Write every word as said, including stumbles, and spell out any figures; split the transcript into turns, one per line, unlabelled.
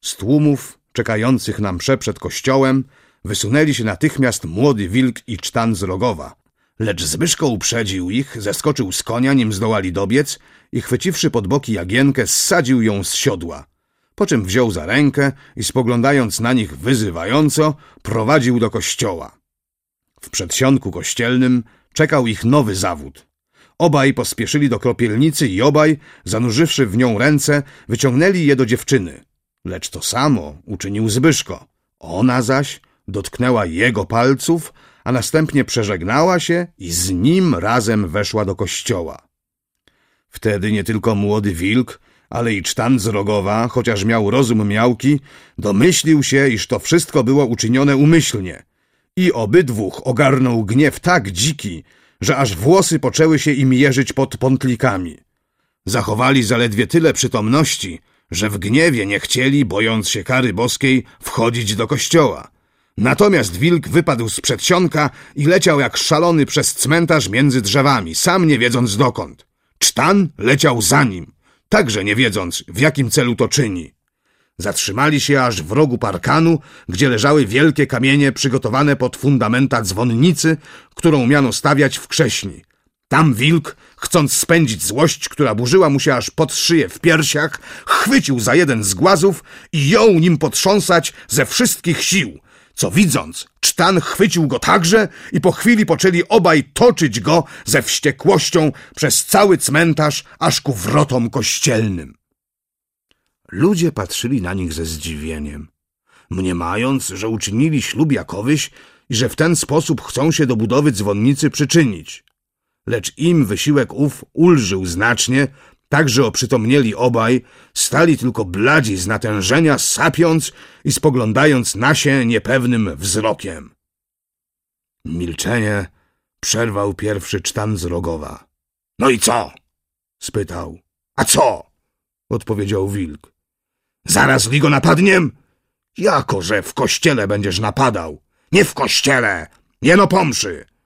Z tłumów czekających na mszę przed kościołem wysunęli się natychmiast młody wilk i cztan z Rogowa. Lecz Zbyszko uprzedził ich, zeskoczył z konia, nim zdołali dobiec i chwyciwszy pod boki Jagienkę, zsadził ją z siodła. Po czym wziął za rękę i spoglądając na nich wyzywająco, prowadził do kościoła. W przedsionku kościelnym czekał ich nowy zawód. Obaj pospieszyli do kropielnicy i obaj, zanurzywszy w nią ręce, wyciągnęli je do dziewczyny. Lecz to samo uczynił Zbyszko. Ona zaś dotknęła jego palców, a następnie przeżegnała się i z nim razem weszła do kościoła. Wtedy nie tylko młody wilk, ale i cztan z Rogowa, chociaż miał rozum miałki, domyślił się, iż to wszystko było uczynione umyślnie. I obydwóch ogarnął gniew tak dziki, że aż włosy poczęły się im jeżyć pod pątlikami. Zachowali zaledwie tyle przytomności, że w gniewie nie chcieli, bojąc się kary boskiej, wchodzić do kościoła. Natomiast wilk wypadł z przedsionka i leciał jak szalony przez cmentarz między drzewami, sam nie wiedząc dokąd. Cztan leciał za nim, także nie wiedząc, w jakim celu to czyni. Zatrzymali się aż w rogu parkanu, gdzie leżały wielkie kamienie przygotowane pod fundamenta dzwonnicy, którą miano stawiać w Krześni. Tam wilk, chcąc spędzić złość, która burzyła mu się aż pod szyję w piersiach, chwycił za jeden z głazów i jął nim potrząsać ze wszystkich sił, co widząc, cztan chwycił go także i po chwili poczęli obaj toczyć go ze wściekłością przez cały cmentarz aż ku wrotom kościelnym. Ludzie patrzyli na nich ze zdziwieniem, mniemając, że uczynili ślub jakowyś i że w ten sposób chcą się do budowy dzwonnicy przyczynić. Lecz im wysiłek ów ulżył znacznie, tak że oprzytomnieli obaj, stali tylko bladzi z natężenia, sapiąc i spoglądając na się niepewnym wzrokiem. Milczenie przerwał pierwszy cztan z Rogowa. — No i co? — spytał. — A co? — odpowiedział wilk. — Zaraz li go napadniem? — Jako, że w kościele będziesz napadał? — Nie w kościele, jeno po mszy.